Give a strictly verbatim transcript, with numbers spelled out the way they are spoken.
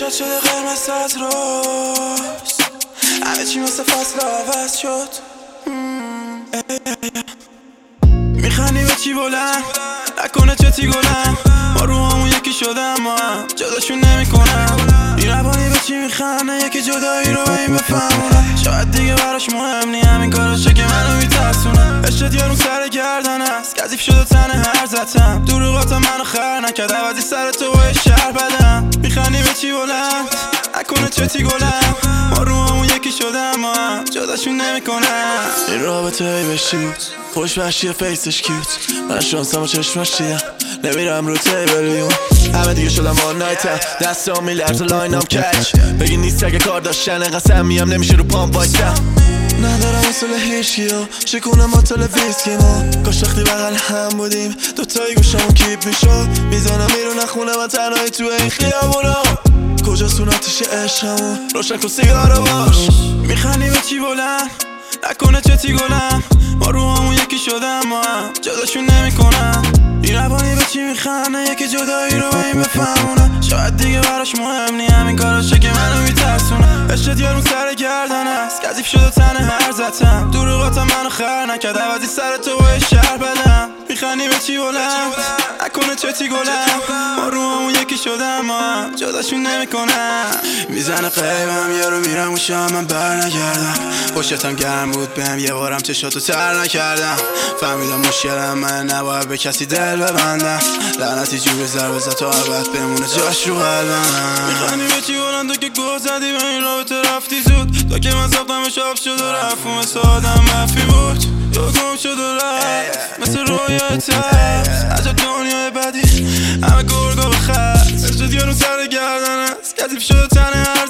چشات شده قرمز از راست، همه چی مثل فصل عوض شد. میخندی به چی بلند نکنه چتی گلم، ما رو همون یکی شدم ما هم جداشون نمی کنم. این روانی به چی میخنده یکی جدایی رو به این بفهمونه، شاید دیگه براش مهم نی همین کارشه که منو میترسونه. عشقت یارون سر گردن است کذیف شده تنه هر زتم، دروغات منو خر نکرد عوضی سر تو با شهر بدم. میخندی به چی بلند نکنه چتی گلم، ما رو همون یکی شدم ما هم جداشون نمی کنم. این رابطه ای بشید خوش وحشی فیسش کیوت، من شانسم و چشمش دیدم نمیرم رو تیبلیون. همه دیگه شدم آن نایتم دستام میلرزه لاینم کچ، بگی نیست اگه کار داشتن قسم میم نمیشه رو پام وایستم. ندارم اصول هیچکی ها شکونم با تل ویسکی ما، کاش وقتی بغل هم بودیم دوتایی گوشمون کیپ میشد. میزانم میرو نخونه و تنهایی تو این خیابونا، کجا سوناتیش عشقمون روشن کن سیگارو باش. میخندی به چی بلند نکنه چتی گلم، ما رو همون یکی شدم ما هم جداشون نمی کنم. این روانی به چی میخنده یکی جدایی رو به این بفهمونه، شاید دیگه براش مهم نی همین کارشه که منو میترسونه. عشقت یارون سر گردن است کذیف شده تنه هر زتم، دروغاتم منو خر نکرد عوضی سر تو با شهر بدم. میخندی به چی بلند نکنه چتی گلم، ما رو همون یکی شدم ما هم جداشون نمی کنم. میزنه قیبم یارو میرم و شام من بر نگردم، پشتم گرم بود بهم یه بارم چشاتو تر نکردم. فهمیدم مشکلم من نباید به کسی دل ببندم، لعنتی جور ضربه زد تا ابد بمونه جاش رو قلبم. میخندی به چی بلند تو که گوه زدی به این رابطه رفتی زود، تا که من ساختمش آب شد و رفت و مثل آدم مفی بود. یا گم شد و رفت مثل رویت عجب دنیای بدی همه گرگا به خط، عشقت یارون سر گردن است کذیف شده تنه